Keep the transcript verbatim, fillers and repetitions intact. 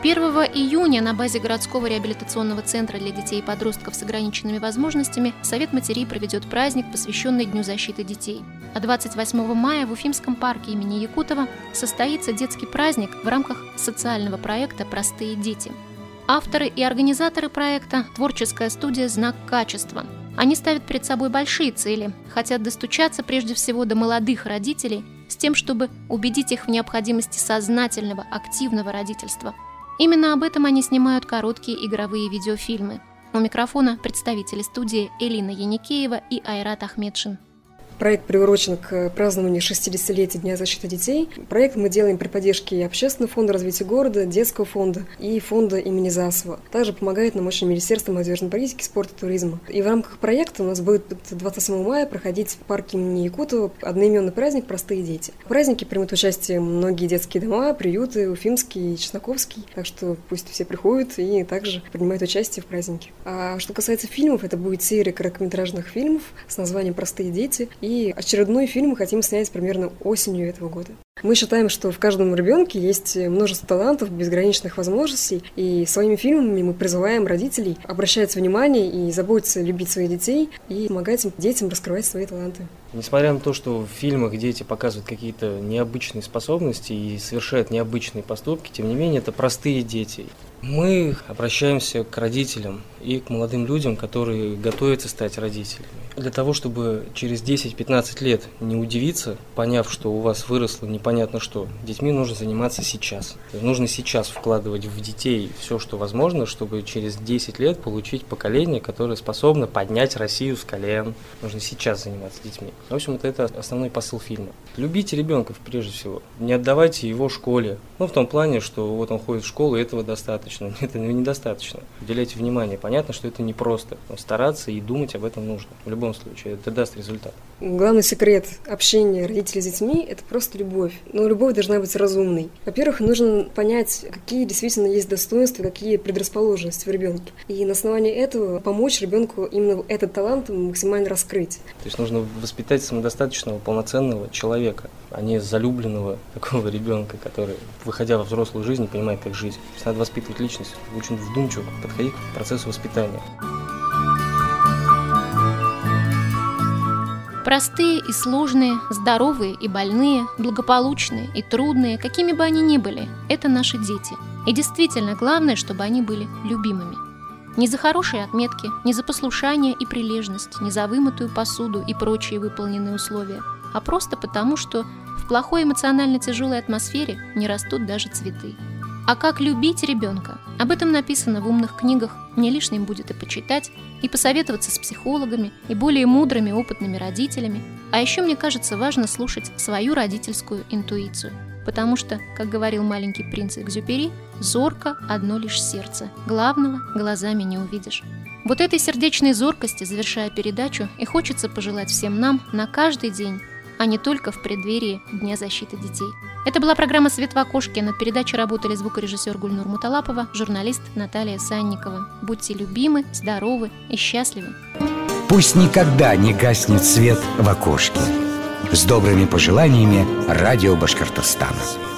первого июня на базе городского реабилитационного центра для детей и подростков с ограниченными возможностями Совет матерей проведет праздник, посвященный Дню защиты детей. А двадцать восьмого мая в Уфимском парке имени Якутова состоится детский праздник в рамках социального проекта «Простые дети». Авторы и организаторы проекта – творческая студия «Знак качества». Они ставят перед собой большие цели, хотят достучаться прежде всего до молодых родителей с тем, чтобы убедить их в необходимости сознательного, активного родительства. Именно об этом они снимают короткие игровые видеофильмы. У микрофона представители студии Элина Яникеева и Айрат Ахмедшин. Проект приурочен к празднованию шестидесятилетия Дня защиты детей. Проект мы делаем при поддержке Общественного фонда развития города, Детского фонда и фонда имени Засова. Также помогает нам очень Министерство молодежной политики, спорта и туризма. И в рамках проекта у нас будет двадцать восьмого мая проходить в парке имени Якутова одноименный праздник «Простые дети». В празднике примут участие многие детские дома, приюты, Уфимский и Чесноковский. Так что пусть все приходят и также принимают участие в празднике. А что касается фильмов, это будет серия короткометражных фильмов с названием «Простые дети». И очередной фильм мы хотим снять примерно осенью этого года. Мы считаем, что в каждом ребенке есть множество талантов, безграничных возможностей, и своими фильмами мы призываем родителей обращать внимание и заботиться, любить своих детей и помогать детям раскрывать свои таланты. Несмотря на то, что в фильмах дети показывают какие-то необычные способности и совершают необычные поступки, тем не менее это простые дети. Мы обращаемся к родителям и к молодым людям, которые готовятся стать родителями. Для того, чтобы через десять-пятнадцать лет не удивиться, поняв, что у вас выросло непонятно что, детьми нужно заниматься сейчас. Нужно сейчас вкладывать в детей все, что возможно, чтобы через десять лет получить поколение, которое способно поднять Россию с колен. Нужно сейчас заниматься детьми. В общем, это основной посыл фильма. Любите ребенка прежде всего. Не отдавайте его школе. Ну, в том плане, что вот он ходит в школу, и этого достаточно. Этого недостаточно. Уделяйте внимание. Понятно, что это непросто. Но стараться и думать об этом нужно. В любом случае, это даст результат. Главный секрет общения родителей с детьми – это просто любовь. Но любовь должна быть разумной. Во-первых, нужно понять, какие действительно есть достоинства, какие предрасположенности в ребенке. И на основании этого помочь ребенку именно этот талант максимально раскрыть. То есть нужно воспитать самодостаточного, полноценного человека, а не залюбленного такого ребенка, который, выходя во взрослую жизнь, не понимает, как жить. То есть надо воспитывать личность, очень вдумчиво подходить к процессу воспитания. Простые и сложные, здоровые и больные, благополучные и трудные, какими бы они ни были, это наши дети. И действительно, главное, чтобы они были любимыми. Не за хорошие отметки, не за послушание и прилежность, не за вымытую посуду и прочие выполненные условия, а просто потому, что в плохой эмоционально тяжелой атмосфере не растут даже цветы. А как любить ребенка? Об этом написано в умных книгах, не лишним будет и почитать, и посоветоваться с психологами, и более мудрыми, опытными родителями. А еще, мне кажется, важно слушать свою родительскую интуицию. Потому что, как говорил маленький принц Экзюпери, зорко одно лишь сердце, главного глазами не увидишь. Вот этой сердечной зоркости, завершая передачу, и хочется пожелать всем нам на каждый день, а не только в преддверии Дня защиты детей. Это была программа «Свет в окошке». Над передачей работали звукорежиссер Гульнур Муталапова, журналист Наталья Санникова. Будьте любимы, здоровы и счастливы. Пусть никогда не гаснет свет в окошке. С добрыми пожеланиями, Радио Башкортостана.